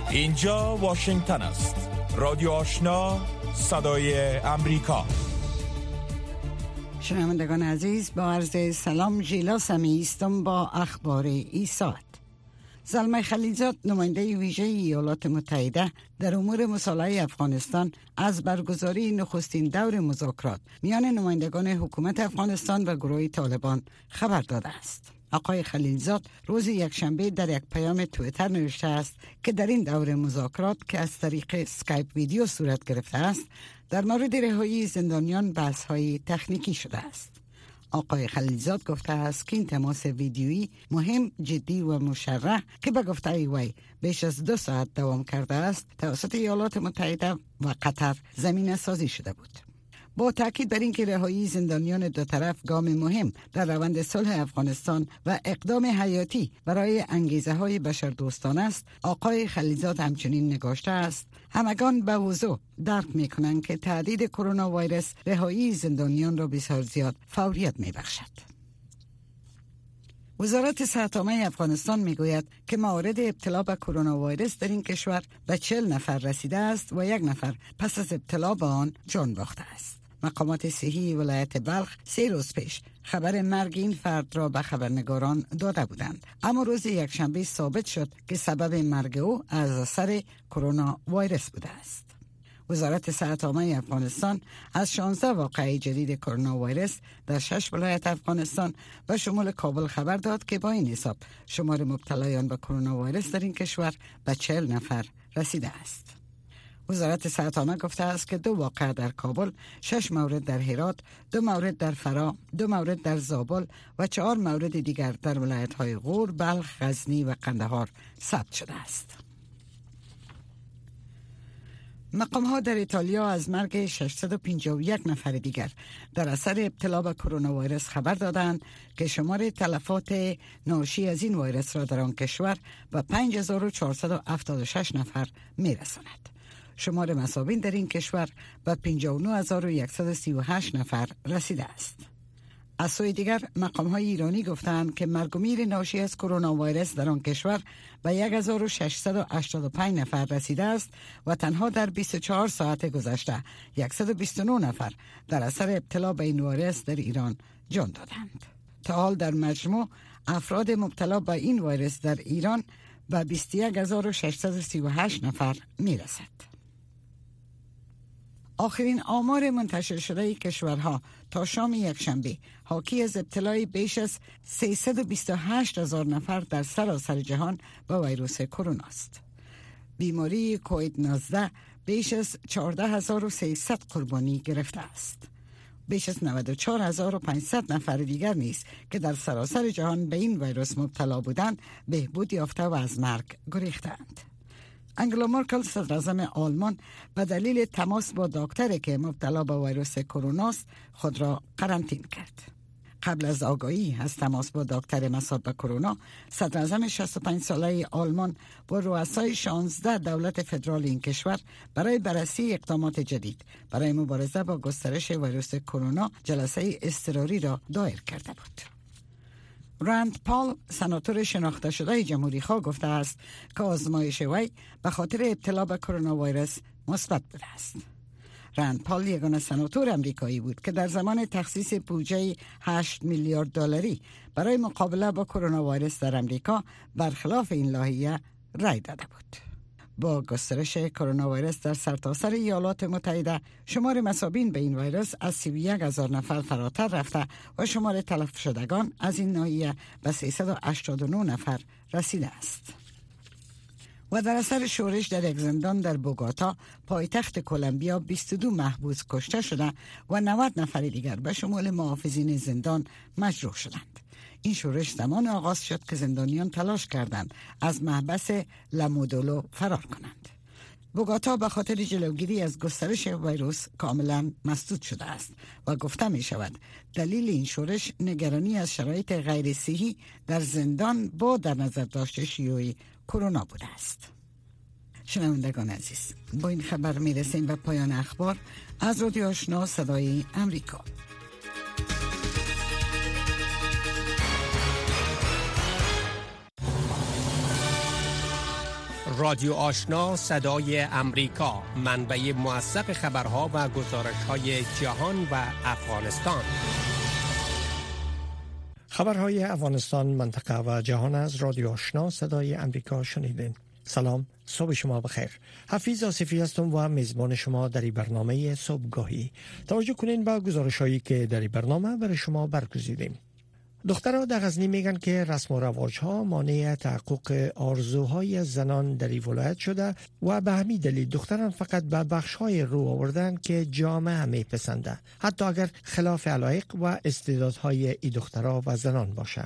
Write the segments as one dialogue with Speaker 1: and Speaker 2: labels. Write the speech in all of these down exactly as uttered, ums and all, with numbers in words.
Speaker 1: اینجا واشنگتن است. رادیو آشنا، صدای امریکا.
Speaker 2: شنوندگان عزیز، با عرض سلام، ژیلا سمی هستم با اخبار این ساعت. زلمه خلیلزاد، نماینده ویژه ایالات متحده در امور مصالحه افغانستان، از برگزاری نخستین دور مذاکرات میان نمایندگان حکومت افغانستان و گروه طالبان خبر داده است. آقای خلیلزاد روز یکشنبه در یک پیام توییتر نوشته است که در این دور مذاکرات که از طریق اسکایپ ویدیو صورت گرفته است، در مورد رهایی زندانیان بحث‌های تکنیکی شده است. آقای خلیلزاد گفته است که این تماس ویدیویی مهم، جدی و مشرح که به گفته وی بیش از دو ساعت دوام کرده است، توسط ایالات متحده و قطر زمینه سازی شده بود. با تاکید بر اینکه رهایی زندانیان دو طرف گام مهم در روند صلح افغانستان و اقدام حیاتی برای انگیزه های بشردوستانه است، آقای خلیلزاد همچنین نگاشته است همگان به وضوح درک میکنند که تهدید کرونا ویروس رهایی زندانیان را بسیار زیاد فوریت میبخشد. وزارت صحت عامه افغانستان میگوید که موارد ابتلا به کرونا ویروس در این کشور به چهل نفر رسیده است و یک نفر پس از ابتلا به آن جان باخته است. مقامات صحی ولایت بلخ سه روز پیش خبر مرگ این فرد را به خبرنگاران داده بودند، اما روز یکشنبه ثابت شد که سبب مرگ او از اثر کرونا ویروس بوده است. وزارت صحت عامه افغانستان از شانزده واقعه جدید کرونا ویروس در شش ولایت افغانستان و شمول کابل خبر داد که با این حساب شمار مبتلایان به کرونا ویروس در این کشور به چهل نفر رسیده است. وزارت صحت عامه گفته است که دو واقعه در کابل، شش مورد در هرات، دو مورد در فرا، دو مورد در زابل و چهار مورد دیگر در ولایت‌های غور، بلخ، غزنی و قندهار ثبت شده است. مقام‌ها در ایتالیا از مرگ ششصد و پنجاه و یک نفر دیگر در اثر ابتلا به کرونا ویروس خبر دادند که شمار تلفات ناشی از این ویروس را در آن کشور به پنج هزار و چهارصد و هفتاد و شش نفر می‌رساند. شمار مصابین در این کشور به پنجاه و نه هزار و صد و سی و هشت نفر رسیده است. از سوی دیگر مقام‌های ایرانی گفتند که مرگ و میر ناشی از کرونا ویروس در آن کشور به هزار و ششصد و هشتاد و پنج نفر رسیده است و تنها در بیست و چهار ساعت گذشته صد و بیست و نه نفر در اثر ابتلا به این ویروس در ایران جان دادند. تا حال در مجموع افراد مبتلا به این ویروس در ایران به بیست و یک هزار و ششصد و سی و هشت نفر میرسد. آخرین آمار منتشر شده کشورها تا شام یکشنبه حاکی از ابتلای بیش از سیصد و بیست و هشت هزار نفر در سراسر جهان با ویروس کرونا است. بیماری کووید نوزده بیش از چهارده هزار و سیصد قربانی گرفته است. بیش از نود و چهار هزار و پانصد نفر دیگر نیز که در سراسر جهان به این ویروس مبتلا بودند بهبود یافته و از مرگ گریختند. انگلا مرکل صدراعظم آلمان به دلیل تماس با دکتری که مبتلا به ویروس کرونا است خود را قرنطینه کرد. قبل از آگاهی از تماس با دکتر مصاب به کرونا، صدراعظم شصت و پنج ساله آلمان با رؤسای شانزده دولت فدرال این کشور برای بررسی اقدامات جدید برای مبارزه با گسترش ویروس کرونا جلسه اضطراری را دایر کرده بود. راند پال، سناتور شناخته شده جمهوری خواه، گفته است که آزمایش وی به خاطر ابتلا به کرونا ویروس مثبت بوده است. راند پال یگانه سناتور امریکایی بود که در زمان تخصیص بودجه هشت میلیارد دلاری برای مقابله با کرونا ویروس در امریکا برخلاف این لایحه رای داده بود. با گسترش کرونا ویروس در سرتاسر ایالات متحده، شمار مصابین به این ویروس از سی و یک هزار نفر فراتر رفته و شمار تلف شدگان از این ناحیه به سیصد و هشتاد و نه نفر رسیده است. و در اثر شورش در یک زندان در بوگاتا، پایتخت کلمبیا، بیست و دو محبوس کشته شده و نود نفر دیگر به شمول محافظین زندان مجروح شدند. این شورش زمان آغاز شد که زندانیان تلاش کردند از محبس لامودولو فرار کنند. بوگاتا به خاطر جلوگیری از گسترش ویروس کاملا مسدود شده است و گفته می شود دلیل این شورش نگرانی از شرایط غیر صحی در زندان با در نظر داشت شیوع کرونا بوده است. شنوندگان عزیز، با این خبر می رسیم به پایان اخبار از رادیو آشنا صدای امریکا.
Speaker 3: رادیو آشنا صدای امریکا، منبع موثق خبرها و گزارش‌های جهان و افغانستان.
Speaker 4: خبرهای افغانستان، منطقه و جهان از رادیو آشنا صدای امریکا شنیدین. سلام، صبح شما بخیر. حفیظ آصفی هستم و میزبان شما در این برنامه صبحگاهی. توجه کنین با گزارش‌هایی که در این برنامه برای شما برگزیدیم. دخترها در غزنی میگن که رسم و رواج‌ها مانع تحقق آرزوهای زنان در این ولایت شده و به همین دلیل دختران فقط به بخش‌های رو آوردن که جامعه میپسنده، حتی اگر خلاف علایق و استعدادهای این دخترها و زنان باشه.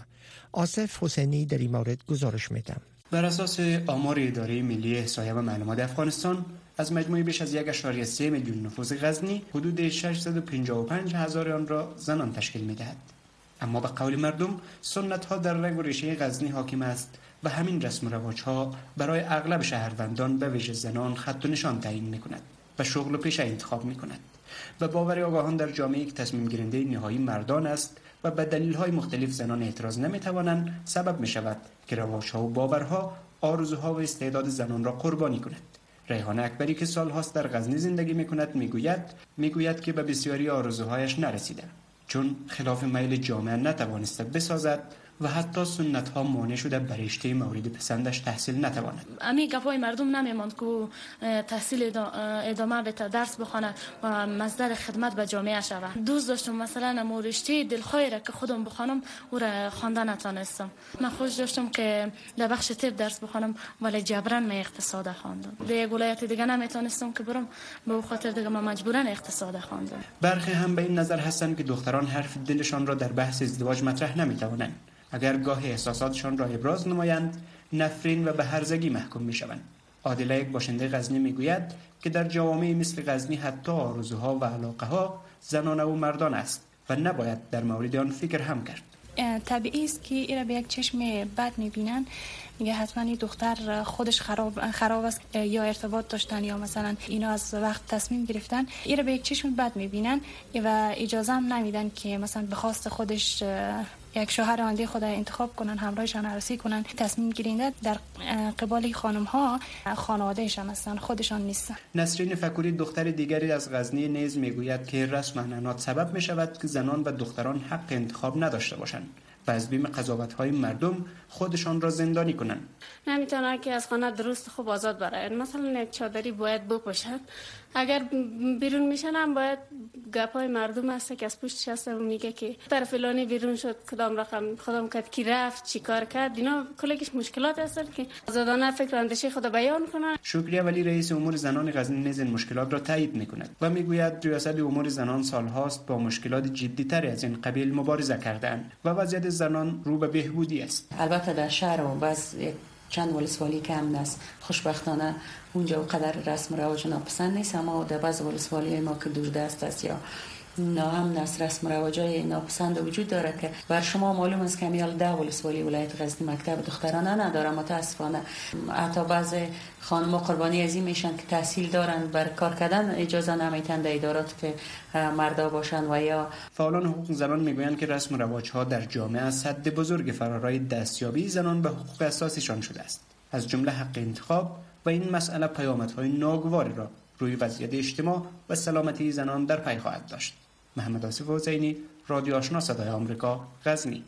Speaker 4: آصف حسینی در این مورد گزارش میده.
Speaker 5: بر اساس آمار اداره ملی احصایه و معلومات افغانستان، از مجموع بیش از یک ممیز سه میلیون نفوس غزنی، حدود ششصد و پنجاه و پنج هزار آن را زنان تشکیل می‌دهد. اما به قول مردم، سنت ها در رگ و ریشه غزنی حاکم است و همین رسم و رواج ها برای اغلب شهروندان به ویژه زنان خط و نشان تعیین می‌کند و شغل و پیشه انتخاب می‌کند و باور آگاهان در جامعه که تصمیم گیرنده نهایی مردان است و به دلیل‌های مختلف زنان اعتراض نمی‌توانند، سبب می‌شود که رواج‌ها و باورها آرزوها و استعداد زنان را قربانی کند. ریحانه اکبری که سال‌هاست در غزنی زندگی می‌کند می‌گوید می‌گوید که به بسیاری آرزوهایش نرسیده، چون خلاف میل جامعه نتوانسته بسازد و حتی سنت ها مانع شده بر رشته مورد پسندش تحصیل نتواند.
Speaker 6: امی گپای مردم نمیماند که تحصیل ادامه بده، درس بخونه و مصدر خدمت به جامعه شود. دوست داشتم مثلا مو رشته دلخواه را که خودم بخونم او را خوانده نتونستم. من خوش داشتم که در بخش طب درس بخونم ولی جبران من اقتصاد خواندم. در ولایت دیگه نمیتونستم که برم، به خاطر دیگه من مجبورا اقتصاد خواندم.
Speaker 5: برخی هم به این نظر هستند که دختران حرف دلشان را در بحث ازدواج مطرح نمیتوانند. اگر گاه احساساتشان را ابراز نمایند، نفرین و به هرزگی محکوم می شوند. عادله، یک باشنده غزنی، می گوید که در جوامع مثل غزنی حتی آرزوها و علاقه ها زنانه و مردان است و نباید در مورد آن فکر هم کرد.
Speaker 7: طبیعی است که اینا به یک چشم بد میبینن، میگه حتما این دختر خودش خراب خراب است یا ارتباط داشتن یا مثلا اینا از وقت تصمیم گرفتن، اینا به یک چشم بد میبینن و اجازه هم نمیدن که مثلا به خواست خودش یک شوهر آینده خود انتخاب کنن، همراهشان عروسی کنن. تصمیم گیرنده در قبال خانم ها خانوادهشان هستن، خودشان نیستن.
Speaker 5: نسرین فکوری، دختر دیگری از غزنی، نیز میگوید که رسم عنعنات سبب می شود که زنان و دختران حق انتخاب نداشته باشند و از بیم قضاوت‌های مردم خودشان را زندانی کنند.
Speaker 8: نمیتونه که از خانه درست خوب آزاد برن. مثلا یک چادری باید بپوشن، اگر بیرون میشن هم باید گپای مردم هست که از پشت هست و میگه که طرف فلانی بیرون شد، کدام رقم خودم کرد، کی رفت، چی کار کرد. اینا کلیش مشکلات هستن که آزادانه فکر و اندیشه خود بیان کنن.
Speaker 5: شکریه ولی رئیس امور زنان غزنی نیز این مشکلات را تایید میکند و میگوید ریاست امور زنان سالهاست با مشکلات جدی‌تری از این قبیل مبارزه کرده‌اند و وضعیت زنان رو به بهبودی است.
Speaker 9: البته در شهر و بعض چند ولسوالی کم است، خوشبختانه اونجا قدر رسم و رواج ناپسند نیست، اما در بعض ولسوالی ما که دور دست است یا ناامن است، رسم و رواجای ناپسند وجود داره که بر شما معلوم است که میال ده ولسوالی ولایت غزنی مکتب دخترانه نداره. متاسفانه حتی بعض خانم‌ها قربانی از این میشن که تحصیل دارن، بر کار کردن اجازه نمیتن در ادارات که مردا باشن. و یا
Speaker 5: فعالان حقوق زنان میگویند که رسم و رواج‌ها در جامعه از حد بزرگ فرارای دستیابی زنان به حقوق اساسیشان شده است، از جمله حق انتخاب، و این مسئله پیامدهای ناگواری را روی وضعیت اجتماع و سلامتی زنان در پی خواهد داشت. محمد آصف حسینی، رادیو آشنا صدای آمریکا، غزنی.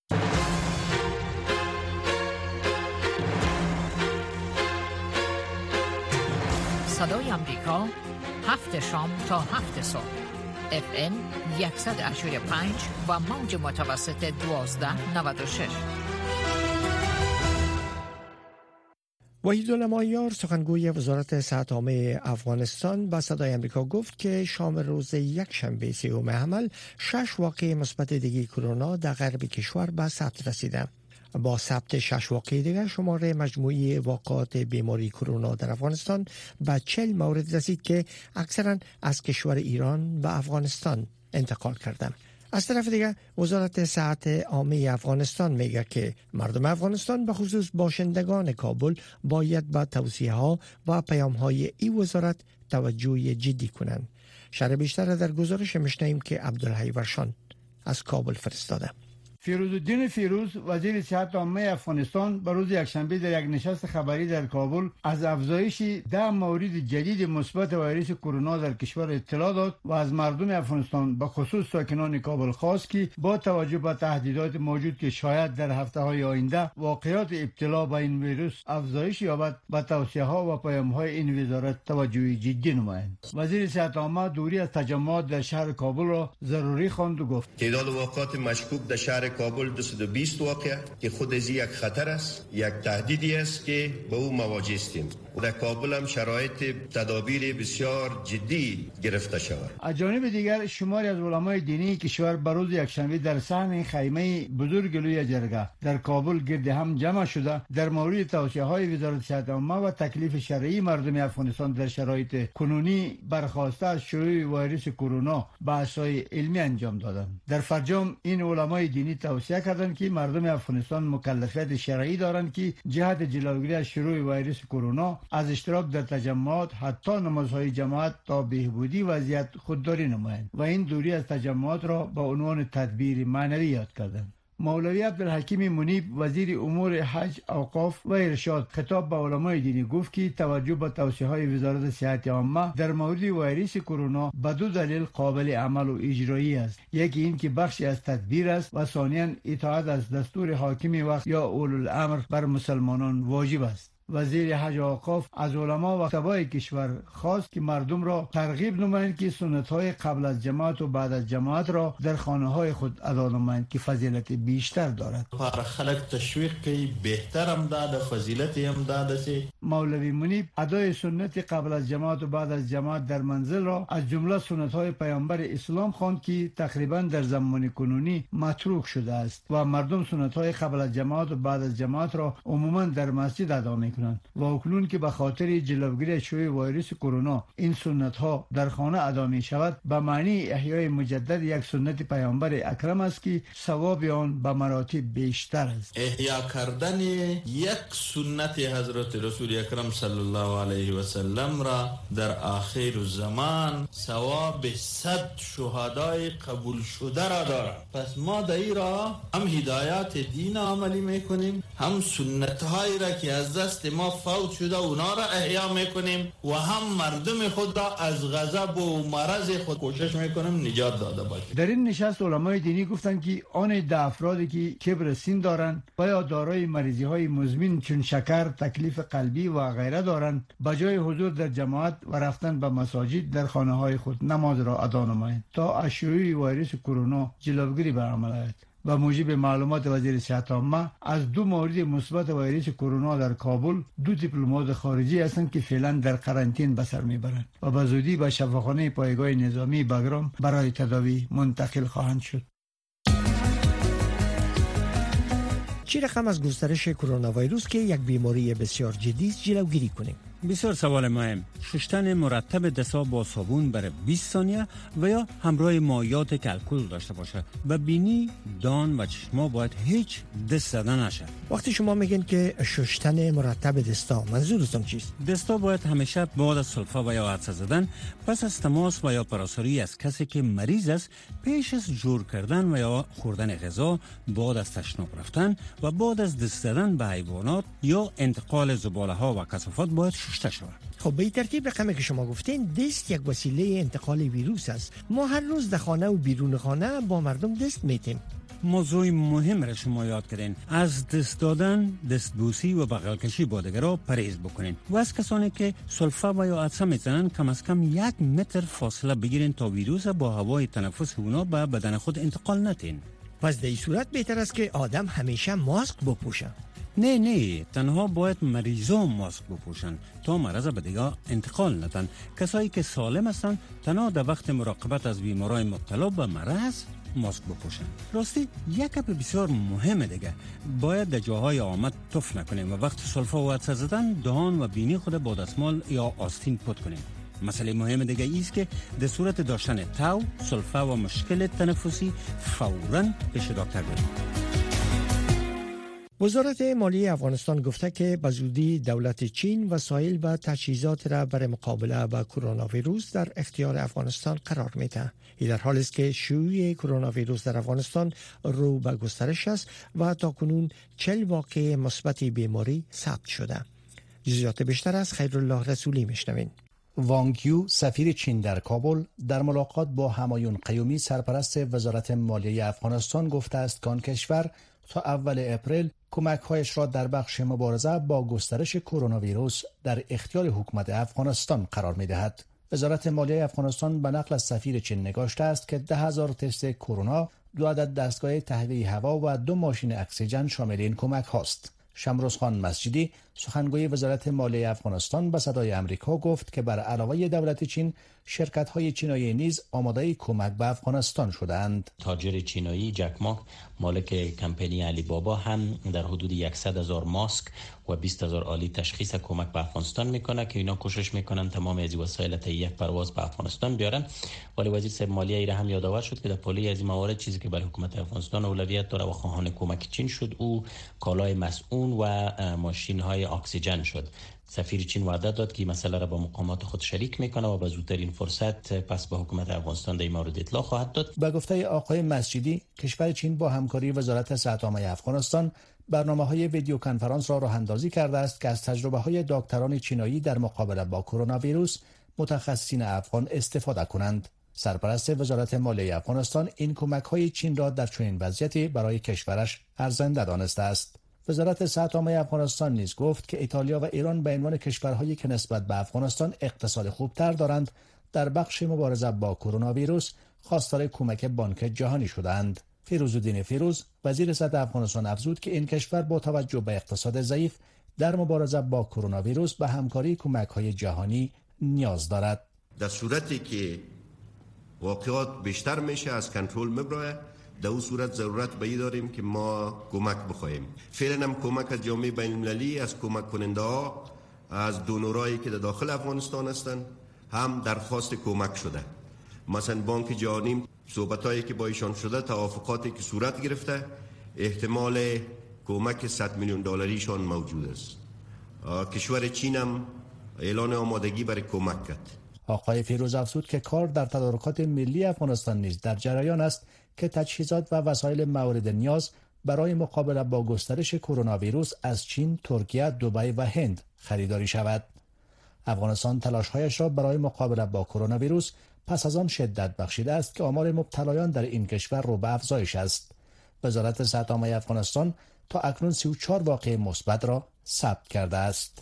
Speaker 10: صدای آمریکا، هفت شام تا هفت صبح، اف ام صد و هشتاد و پنج و موج متوسط دوازده نود و شش.
Speaker 4: وحیدالله مایار، سخنگوی وزارت صحت عامه افغانستان، به صدای امریکا گفت که شام روز یک شنبه سیوم حمل شش واقعه مثبت دیگه کرونا در غرب کشور به ثبت رسیده. با ثبت شش واقعه دیگر شماره مجموعی واقعات بیماری کرونا در افغانستان به چهل مورد رسید که اکثرا از کشور ایران به افغانستان انتقال کردند. از طرف دیگه وزارت صحت عامه افغانستان میگه که مردم افغانستان به خصوص باشندگان کابل باید به توصیه ها و پیام های این وزارت توجه جدی کنند. شرح بیشتر در گزارش میشنویم که عبدالحی ورشان از کابل فرستاده.
Speaker 11: فیروزالدین فیروز وزیر صحت عامه افغانستان به روز یکشنبه در یک نشست خبری در کابل از افزایش ده مورد جدید مثبت ویروس کرونا در کشور اطلاع داد و از مردم افغانستان به خصوص ساکنان کابل خواست که با توجه به تهدیدات موجود که شاید در هفته‌های آینده واقعات ابتلا به این ویروس افزایش یابد به توصیه‌ها و پیام‌های این وزارت توجه جدی نمایند. وزیر صحت عامه دوری از تجمعات در شهر کابل را ضروری خواند و گفت
Speaker 12: تعداد واقعات مشکوک در شهر کابل دویست و بیست واقع که خود از یک خطر است، یک تهدیدی است که با او مواجه هستیم. در کابل هم شرایط تدابیر بسیار جدی گرفته شود.
Speaker 11: از جانب دیگر شماری از علمای دینی کشور به روز یکشنبه در صحن خیمه بزرگ لوی جرگه در کابل گرد هم جمع شده در مورد توصیه‌های وزارت صحت عامه و تکلیف شرعی مردم افغانستان در شرایط کنونی برخواسته از شیوع ویروس کرونا بحث‌های علمی انجام دادند. در فرجام این علمای دینی توصیه کردند که مردم افغانستان مکلفیت شرعی دارند که جهت جلوگیری از شیوع ویروس کرونا از اشتراک در تجمعات حتی نمازهای جماعت تا بهبودی وضعیت خودداری نمایند و این دوری از تجمعات را به عنوان تدبیر معنوی یاد کردند. مولوی عبدالحکیم منیب وزیر امور حج، اوقاف و ارشاد خطاب به علمای دینی گفت که توجه به توصیه‌های وزارت صحت عامه در مورد ویروس کرونا به دو دلیل قابل عمل و اجرایی است. یکی این که بخشی از تدبیر است و ثانیاً اطاعت از دستور حاکم وقت یا اولوالامر بر مسلمانان واجب است. وزیر حج و اوقاف از علما و خطبای کشور خواست که مردم را ترغیب نمایند که سنت‌های قبل از جماعت و بعد از جماعت را در خانه‌های خود ادا نمایند که فضیلت بیشتر دارد.
Speaker 13: پر خلق تشویق کی بهتر هم داده، فضیلت هم داده سی.
Speaker 11: مولوی منیب ادای سنت قبل از جماعت و بعد از جماعت در منزل را از جمله سنت‌های پیامبر اسلام خواند که تقریبا در زمان کنونی متروک شده است و مردم سنت‌های قبل از جماعت و بعد از جماعت را عموما در مسجد ادا می‌کنند. و اکنون که به خاطر جلوگیری شیوع ویروس کرونا این سنت ها در خانه ادا می شود به معنی احیای مجدد یک سنت پیامبر اکرم است که ثواب آن به مراتب بیشتر است.
Speaker 13: احیا کردن یک سنت حضرت رسول اکرم صلی الله علیه و سلم را در آخر زمان ثواب صد شهدای قبول شده را دارد. پس ما در این را هم هدایات دین عملی میکنیم، هم سنت هایی را که از دست ما فوت شده اونا را احیا میکنیم و هم مردم خود را از غضب و مرض خود کوشش میکنیم نجات داده باشیم.
Speaker 11: در این نشست علمای دینی گفتند که آن ده افرادی که کبر سین دارند و یا دارای مریضی های مزمن چون شکر، تکلیف قلبی و غیره دارند به جای حضور در جماعت و رفتن به مساجد در خانه های خود نماز را ادا نمایند تا از شیوع ویروس کرونا جلوگیری به عمل آید. و موجب معلومات وزیر صحت عامه از دو مورد مثبت ویروس کرونا در کابل دو دیپلمات خارجی هستند که فعلا در قرنطینه به سر میبرند و به زودی به شفاخانه پایگاه نظامی بگرام برای تداوی منتقل خواهند شد.
Speaker 4: چه رقم از گسترش کرونا ویروس که یک بیماری بسیار جدی است جلوگیری کنیم؟
Speaker 14: بسیار سوال مهم. شستن مرتب دستا با صابون برای بیست ثانیه و یا همراه مایعات که الکل داشته باشه و بینی، دان و چشما باید هیچ دست زدن نشه.
Speaker 4: وقتی شما میگین که شستن مرتب دستا منظورتون چیست؟
Speaker 14: دستا باید همیشه بعد از سلفا و یا عطسه زدن پس از تماس و یا پراساری از کسی که مریض است پیش از جور کردن و یا خوردن غذا، بعد از تشناب رفتن و بعد از دست زدن به حیوانات یا انتقال زباله ها و کثافات باید شسته شود.
Speaker 4: خب به این ترتیب رقمی که شما گفتین دست یک وسیله انتقال ویروس است. ما هر روز در خانه و بیرون خانه با مردم دست میتیم.
Speaker 14: موضوع مهم را شما یاد کردین. از دست دادن، دستبوسی و بغل کشی با دیگران پرهیز بکنین و از کسانی که سلفا و یا عطسه میزنن کم از کم یک متر فاصله بگیرین تا ویروس با هوای تنفس اونا به بدن خود انتقال نتین.
Speaker 4: پس در این صورت بهتر است که آدم همیشه ماسک بپوشه.
Speaker 14: نه نه، تنها باید مریضان ماسک بپوشن تا مرض به دیگه انتقال ندن. کسایی که سالم هستن تنها در وقت مراقبت از بیمارای مبتلا به مرض ماسک بپوشن. راستی یک گپ بسیار مهمه دیگه، باید در جاهای آمد تف نکنیم و وقت سلفا و عطسه زدن دهان و بینی خود با دستمال یا آستین پاک کنیم. مسئله مهم دیگه ایست که در صورت داشتن تاو، سلفا و مشکل تنفسی فوراً پیش دکتر بریم.
Speaker 4: وزارت مالی افغانستان گفته که به زودی دولت چین وسایل و تجهیزات را برای مقابله با کرونا ویروس در اختیار افغانستان قرار میده. این در حالی است که شیوع کرونا ویروس در افغانستان رو به گسترش است و تاکنون چهل واقعه مثبت بیماری ثبت شده. جزئیات بیشتر از خیرالله رسولی میشنوین.
Speaker 15: وانگ یو سفیر چین در کابل در ملاقات با همایون قیومی سرپرست وزارت مالیه افغانستان گفته است که آن کشور تا اول اپریل کمک‌هایش را در بخش مبارزه با گسترش کرونا ویروس در اختیار حکومت افغانستان قرار می‌دهد. وزارت مالیه افغانستان به نقل از سفیر چین نگاشته است که ده هزار تست کرونا، دو عدد دستگاه تهویه هوا و دو ماشین اکسیژن شامل این کمک هاست. شمروز خان مسجدی سخنگوی وزارت مالیه افغانستان به صدای امریکا گفت که بر علاوه دولت چین شرکت‌های چینایی نیز آماده کمک به افغانستان شدند.
Speaker 16: تاجر چینایی جک ما مالک کمپانی علی بابا هم در حدود صد هزار ماسک و بیست هزار آلی تشخیص کمک به افغانستان میکنه که اینا کوشش میکنن تمام از وسایل تا یک پرواز به افغانستان بیارن. ولی وزیر صاحب مالیه ایره هم یادآور شد که در پالی از این موارد چیزی که برای حکومت افغانستان اولویت داره و خواهان کمک چین شد او کالای مسئول و ماشین های اکسیژن شد. سفیر چین وعده داد که این مسئله را با مقامات خود شریک میکنه و به زودترین فرصت پس به حکومت افغانستان در این مورد اطلاع خواهد داد.
Speaker 15: به گفته آقای مسجدی کشور چین با همکاری وزارت صحت عامه افغانستان برنامه‌های ویدیو کنفرانس را راه اندازی کرده است که از تجربه‌های دکتران چینایی در مقابله با کرونا ویروس متخصصین افغان استفاده کنند. سرپرست وزارت مالیه افغانستان این کمک‌های چین را در چنین وضعیتی برای کشورش ارزنده دانسته است. وزارت صحت عامه افغانستان نیز گفت که ایتالیا و ایران به عنوان کشورهایی که نسبت به افغانستان اقتصاد خوبتر دارند در بخش مبارزه با کرونا ویروس خواستار کمک بانک جهانی شدند. فیروزالدین فیروز وزیر صحت افغانستان افزود که این کشور با توجه به اقتصاد ضعیف در مبارزه با کرونا ویروس به همکاری کمک‌های جهانی نیاز دارد.
Speaker 12: در صورتی که واقعات بیشتر میشه از کنترل میبره، در اون صورت ضرورت به این داریم که ما کمک بخواهیم. فعلا هم کمک از جامعه بین المللی، از کمک کننده ها، از دونورایی که در داخل افغانستان هستند هم درخواست کمک شده. مثلا بانک جهانی صحبتایی که با ایشان شده، توافقاتی که صورت گرفته، احتمال کمک صد میلیون دلاریشان موجود است. کشور چین هم اعلان آمادگی برای کمک کرد.
Speaker 15: آقای فیروز افزود که کار در تدارکات ملی افغانستان نیز در جریان است که تجهیزات و وسایل مورد نیاز برای مقابله با گسترش کرونا ویروس از چین، ترکیه، دبی و هند خریداری شود. افغانستان تلاش‌هایش را برای مقابله با کرونا ویروس پس از آن شدت بخشیده است که آمار مبتلایان در این کشور رو به افزایش است. وزارت صحت عامه افغانستان تا اکنون سی و چهار واقعه مثبت را ثبت کرده است.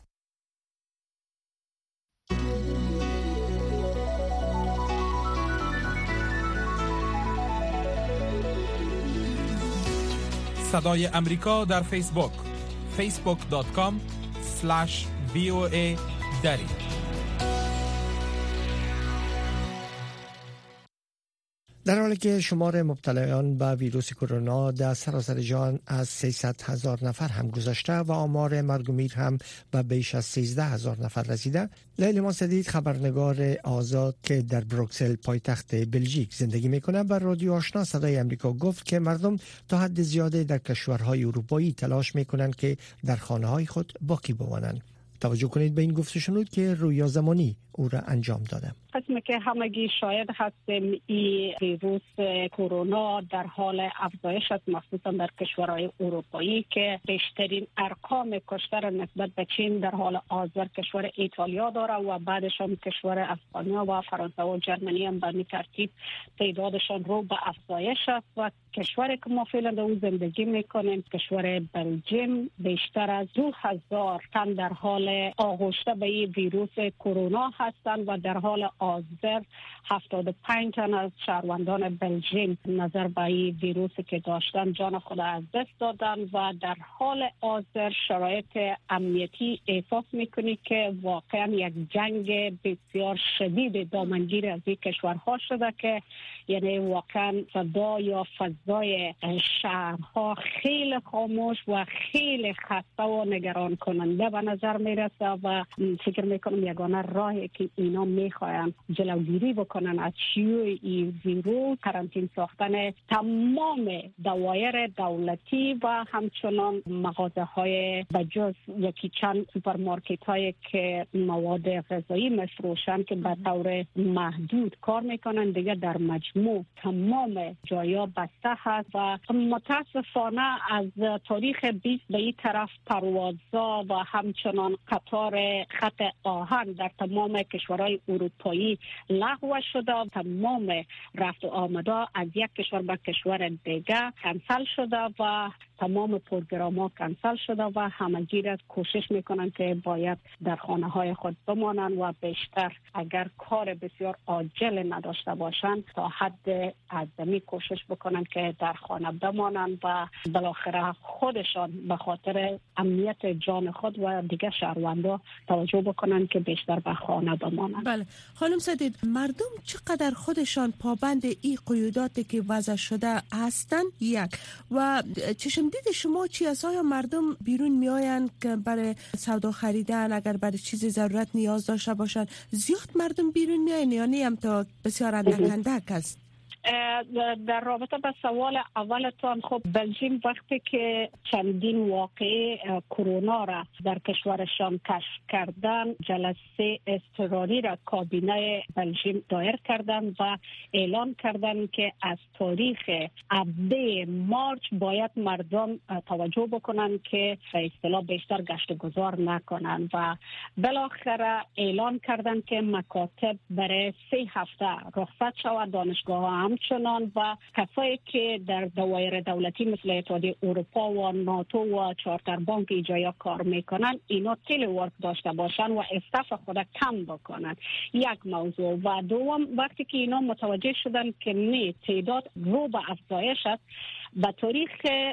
Speaker 1: صدای امریکا در فیسبوک فیسبوک دات کام اسلش وی او ای دری.
Speaker 4: در حالی که شمار مبتلایان به ویروس کرونا در سراسر جهان از سیصد هزار نفر هم گذشته و آمار مرگ و میر هم به بیش از سیزده هزار نفر رسیده، لیلی سدید خبرنگار آزاد که در بروکسل پایتخت بلژیک زندگی میکنه بر رادیو آشنا صدای امریکا گفت که مردم تا حد زیاده در کشورهای اروپایی تلاش میکنند که در خانه‌های خود باقی بمانند. توجه کنید به این گفته شنود که رویا زمانی او را انجام داده.
Speaker 17: قسمی که همگی شاید هستیم این ویروس کرونا در حال افزایش است، مخصوصا در کشورهای اروپایی که بیشترین ارقام کشته نسبت به چین در حال حاضر کشور ایتالیا داره و بعدش هم کشور اسپانیا و فرانسه و جرمنی هم به این ترتیب تعدادشان رو به افزایش است. و کشوری که ما فعلا در اون زندگی میکنیم کشور بلژیم بیشتر از دو هزار تن در حال آغشته به این ویروس کرونا هستند و در حال حاضر هفتاد و پنج تن از شهروندان بلژیم نظر به این ویروسی که داشتن جان خود از دست دادن و در حال حاضر شرایط امنیتی احساس میکنی که واقعا یک جنگ بسیار شدید دامنگیر از این کشورها شده که یعنی واقعا صدا یا فضای شهرها خیلی خاموش و خیلی خسته و نگران کننده به نظر می میرسه و فکر میکنم یگانه راهی که اینا میخواین جلوگیری بکنن از شیوع این ویروس کارانتین ساختن تمام دوایر دولتی و همچنان مغازه های بجز یکی چند سوپرمارکت های که مواد غذایی مفروشن که به طور محدود کار میکنن، دیگه در مجموع تمام جایا بسته هست و متاسفانه از تاریخ بیست به این طرف پروازها و همچنان قطار خط آهن در تمام کشورهای اروپایی لغو شده. تمام رفت و آمده از یک کشور به کشور دیگه کنسل شده و تمام پروگرام ها کنسل شده و همگی را کوشش میکنن که باید در خانه های خود بمانن و بیشتر اگر کار بسیار عاجل نداشته باشن تا حد اعظمی کوشش بکنن که در خانه بمانن و بالاخره خودشان به خاطر امنیت جان خود و دیگه شهروندان توجه بکنن که بیشتر به خانه بمانن.
Speaker 18: بله خانم سدید، مردم چقدر خودشان پابند این قیوداتی که وضع شده هستن یک و چشم دید شما چی است؟ آیا مردم بیرون میآیند که برای سودا خریدن اگر برای چیزی ضرورت نیاز داشته باشند؟ زیاد مردم بیرون میآیند یا نه هم تا بسیار اندک اندک است؟
Speaker 17: در رابطه با سوال اولتان، خب بلژیم وقتی که چندین واقعه کرونا را در کشورشان کشف کردن، جلسه اضطراری را کابینه بلژیم دایر کردن و اعلان کردن که از تاریخ هفده مارچ باید مردم توجه بکنن که به اصطلاح بیشتر گشت و گذار نکنن و بالاخره اعلان کردن که مکاتب برای سه هفته رخصت شود، دانشگاه ها همچنان و کسایی که در دوایر دولتی مثل اتحادیه اروپا و ناتو و چارتر بانک ایجایا کار میکنن اینا تیلی ورک داشته باشن و استاف خود کم بکنن. یک موضوع. و دوم، وقتی که اینا متوجه شدن که نه تعداد رو به افزایش است، به تاریخ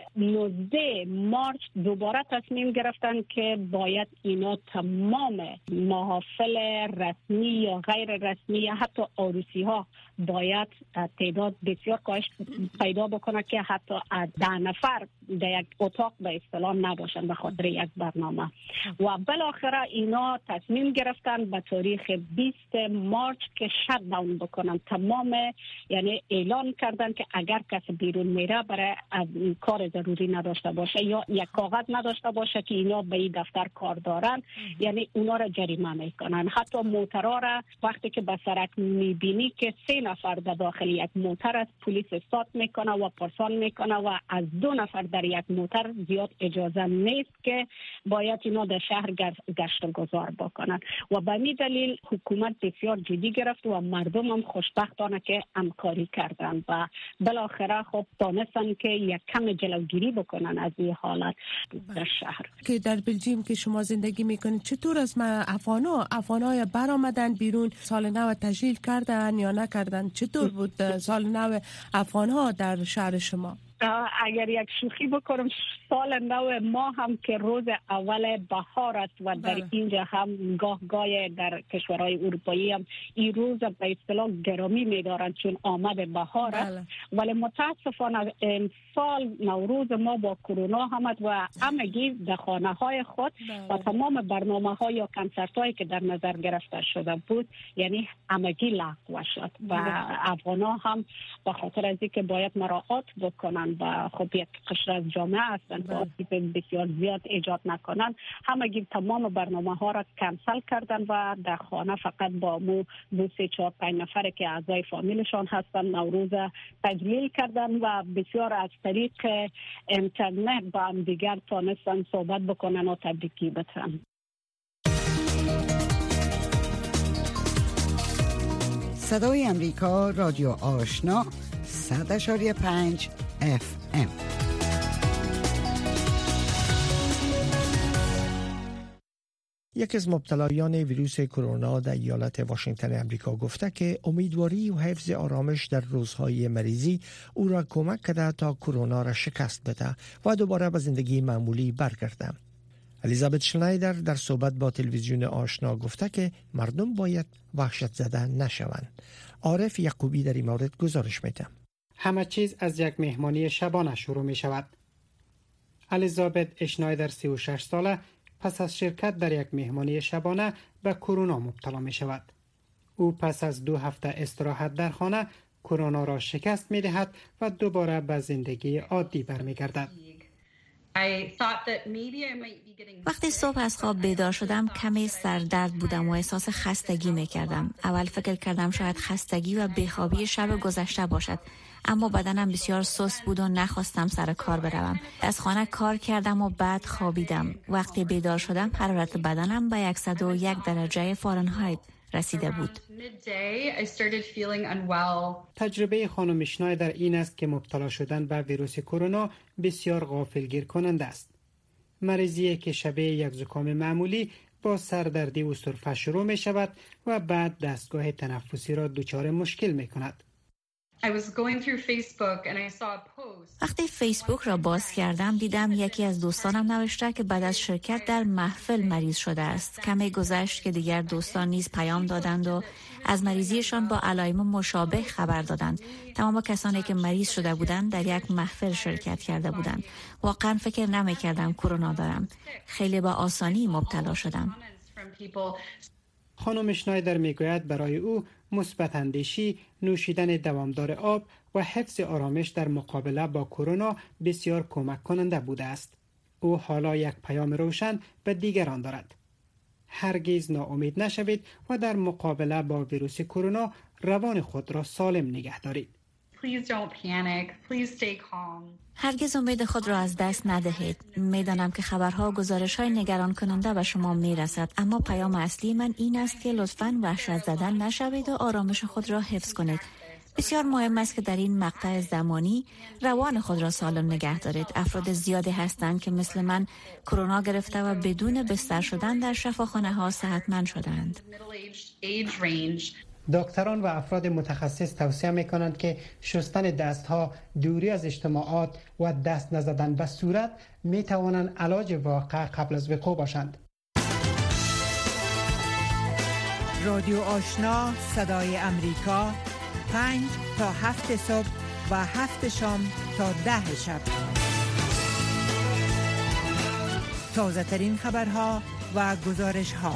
Speaker 17: نوزده مارچ دوباره تصمیم گرفتن که باید اینا تمام محافل رسمی یا غیر رسمی یا حتی عروسی ها باید تعداد بسیار کاهش پیدا بکنه که حتی ده نفر در یک اتاق به اصطلاح نباشن به خاطر یک برنامه. و بالاخره اینا تصمیم گرفتن به تاریخ بیست مارچ که شت داون بکنن تمام، یعنی اعلان کردن که اگر کسی بیرون میره برای کار ضروری نداشته باشه یا یک کاغذ نداشته باشه که اینا به این دفتر کار دارن، یعنی اونا را جریمه میکنن. حتی موترها را وقتی که به سرک میبینی که سه نفر در داخل یک موتر است، پلیس استاد میکنه و پرسان میکنه و از دو نفر در یک موتر زیاد اجازه نیست که باید اینا در شهر گشت و گذار بکنن. و به این دلیل حکومت بسیار جدی گرفت و مردم هم خوشبختانه که همکاری کردن و بالاخره خب دانستن که یک کم جلوگیری بکنن از این حالت در شهر.
Speaker 18: که در بلژیم که شما زندگی میکنید چطور است؟ افغانا افغانای برآمدن بیرون سال نو تجلیل کردن یا نکردن؟ چطور بود سال نو افغانها در شهر شما؟
Speaker 17: اگر یک شوخی بکنم، سال نو ما هم که روز اول بهار است و در بله. اینجا هم گاه گاه در کشورهای اروپایی هم این روز به اصطلاح گرامی می‌دارند چون آمد بهار است. بله. ولی متاسفانه سال نوروز ما با کرونا آمد و همگی در خانه‌های خود بله. و تمام برنامه‌ها یا کنسرت‌هایی که در نظر گرفته شده بود یعنی همگی لغو شد و بله. افغان‌ها هم به خاطر از اینکه باید مراعات بکنن و خب یک قشر از جامعه هستند و آسیب بسیار زیاد ایجاد نکنند، همگی تمام برنامه ها را کنسل کردن و در خانه فقط با مو دو سه چهار پنج نفره که اعضای فامیلشان هستند نوروز تجلیل کردن و بسیار از طریق اینترنت با هم دیگر تانستن صحبت بکنن و تبریکی بتن.
Speaker 2: صدای امریکا، رادیو آشنا، صد اشاری پنج اف ام.
Speaker 4: یکی از مبتلایان ویروس کرونا در ایالت واشنگتن امریکا گفته که امیدواری و حفظ آرامش در روزهای مریضی او را کمک کرده تا کرونا را شکست بده و دوباره به زندگی معمولی برگرده. الیزابت شنایدر در صحبت با تلویزیون آشنا گفته که مردم باید وحشت زده نشوند. عارف یعقوبی در این مورد گزارش میده.
Speaker 19: همه چیز از یک مهمانی شبانه شروع می شود. الیزابت اشنایدر سی و شش ساله پس از شرکت در یک مهمانی شبانه به کرونا مبتلا می شود. او پس از دو هفته استراحت در خانه کرونا را شکست می دهد و دوباره به زندگی عادی برمی گردد.
Speaker 20: وقتی صبح از خواب بیدار شدم کمی سردرد بودم و احساس خستگی می کردم. اول فکر کردم شاید خستگی و بیخوابی شب گذشته باشد، اما بدنم بسیار سست بود و نخواستم سر کار بروم. از خانه کار کردم و بعد خوابیدم. وقتی بیدار شدم حرارت بدنم به صد و یک درجه فارنهایت رسیده بود.
Speaker 19: تجربه خانم شنایدر این است که مبتلا شدن به ویروس کرونا بسیار غافلگیر کننده است. مریضی که شبیه یک زکام معمولی با سردردی و سرفه شروع می شود و بعد دستگاه تنفسی را دچار مشکل می کند.
Speaker 20: وقتی فیسبوک را باز کردم دیدم یکی از دوستانم نوشته که بعد از شرکت در محفل مریض شده است. کمی گذشت که دیگر دوستان نیز پیام دادند و از مریضیشان با علائم مشابه خبر دادند. تمام کسانی که مریض شده بودند در یک محفل شرکت کرده بودند. واقعا فکر نمی کردم کرونا دارم. خیلی با آسانی مبتلا شدم.
Speaker 19: خانم شنایدر میگوید برای او مثبت اندیشی، نوشیدن دوامدار آب و حفظ آرامش در مقابله با کرونا بسیار کمک کننده بوده است. او حالا یک پیام روشن به دیگران دارد. هرگز ناامید نشوید و در مقابله با ویروس کرونا روان خود را سالم نگه دارید.
Speaker 20: Please don't panic. Please stay calm. هرگز امید خود را از دست ندهید. میدانم که خبرها و گزارش‌های نگران کننده به شما میرسد، اما پیام اصلی من این است که لطفاً وحشت زدن نشوید و آرامش خود را حفظ کنید. بسیار مهم است که در این مقطع زمانی روان خود را سالم نگه دارید. افراد زیادی هستند که مثل من کرونا گرفته و بدون بستر شدن در شفاخانه‌ها صحتمند شدند.
Speaker 19: دکتران و افراد متخصص توصیه می کنند که شستن دستها، دوری از اجتماعات و دست نزدن به صورت می توانند علاج واقع قبل از وقوع باشند.
Speaker 2: رادیو آشنا صدای امریکا، پنج تا هفت صبح و هفت شام تا ده شب. تازه ترین خبرها و گزارش ها.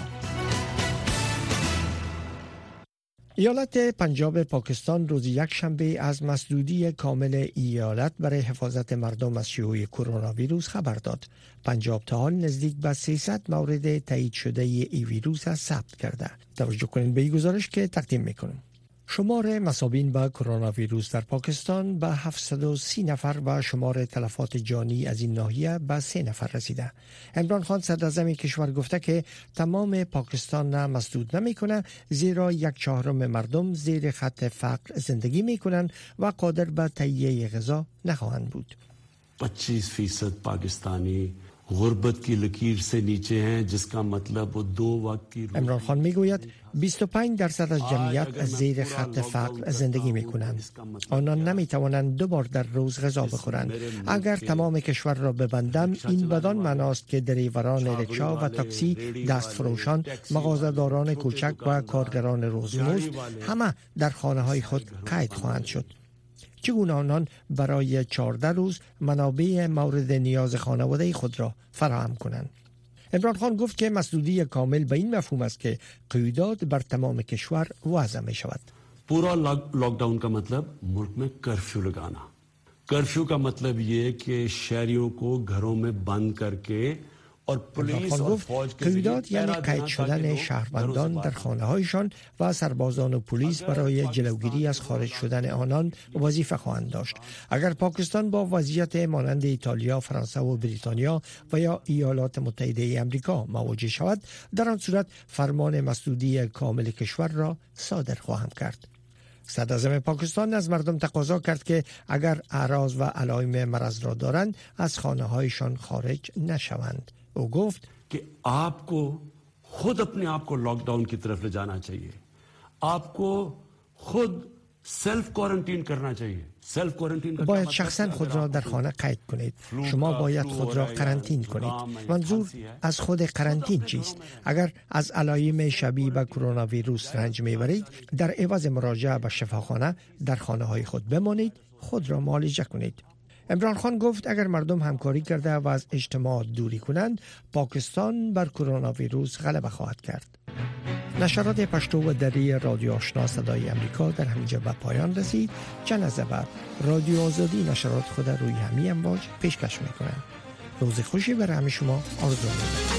Speaker 4: ایالت پنجاب پاکستان روز یک شنبه از مسدودی کامل ایالت برای حفاظت مردم از شیوع کرونا ویروس خبر داد. پنجاب تا حال نزدیک به سیصد مورد تایید شده ای ویروس را ثبت کرده. توجه کنید به این گزارش که تقدیم میکنم. شمار مصابین به کرونا ویروس در پاکستان به هفتصد و سی نفر و شمار تلفات جانی از این ناحیه به سه نفر رسیده. عمران خان صدراعظم کشور گفته که تمام پاکستان را مسدود نمی کنه، زیرا یک چهارم مردم زیر خط فقر زندگی می کنند و قادر به تهیه غذا نخواهند بود.
Speaker 21: پچیس فیصد پاکستانی غربت کی لکیر سے نیچے ہیں جس کا مطلب دو وقت کی.
Speaker 4: عمران خان میگوید بیست و پنج درصد از جمعیت از زیر خط فقر زندگی میکنند. آنان نمیتوانند دو بار در روز غذا بخورند. اگر تمام کشور را ببندم این بدان معناست که دریوران رکشا و تاکسی، دستفروشان، مغازه‌داران کوچک و کارگران روزمزد همه در خانه‌های خود قید خواهند شد. چگونه آنان برای چهارده روز منابع مورد نیاز خانواده خود را فراهم کنند؟ عمران خان گفت که مسدودی کامل به این مفهوم است که قیودات بر تمام کشور وضع می شود.
Speaker 21: پورا لاک ڈاؤن کا مطلب ملک میں کرفیو لگانا. کرفیو کا مطلب یہ ہے کہ شہریوں کو گھروں میں بند کر کے
Speaker 4: عمران خان گفت قیودات یعنی قید شدن شهروندان در خانه هایشان و سربازان و پلیس برای جلوگیری از خارج شدن آنان وظیفه خواهند داشت. اگر پاکستان با وضعیت مانند ایتالیا، فرانسه و بریتانیا و یا ایالات متحده آمریکا مواجه شود، در آن صورت فرمان مسدودی کامل کشور را صادر خواهند کرد. صدراعظم پاکستان از مردم تقاضا کرد که اگر اعراض و علائم مرض را دارند از خانه هایشان خارج نشوند. او گفت
Speaker 21: کہ آپ کو خود اپنے آپ کو لاک ڈاؤن کی طرف لے جانا چاہیے. آپ کو خود سلف کوارنٹین کرنا چاہیے. سلف کوارنٹین
Speaker 4: باید شخصا خود را در خانه قید کنید. شما باید خود را قرنطین کنید. منظور از خود قرنطین چیست؟ اگر از علائم شبیه به کرونا ویروس رنج میبرید، در عوض مراجعه به شفاخانه در خانه های خود بمانید، خود را معالجه کنید. عمران خان گفت اگر مردم همکاری کرده و از اجتماع دوری کنند، پاکستان بر کرونا ویروس غلبه خواهد کرد. نشرات پشتو و دری رادیو آشنا صدای امریکا در همینجا به پایان رسید. چند از بعد رادیو آزادی نشرات خود روی همین امواج پیشکش میکنند. روز خوشی برای همه شما آرزو می‌کنم.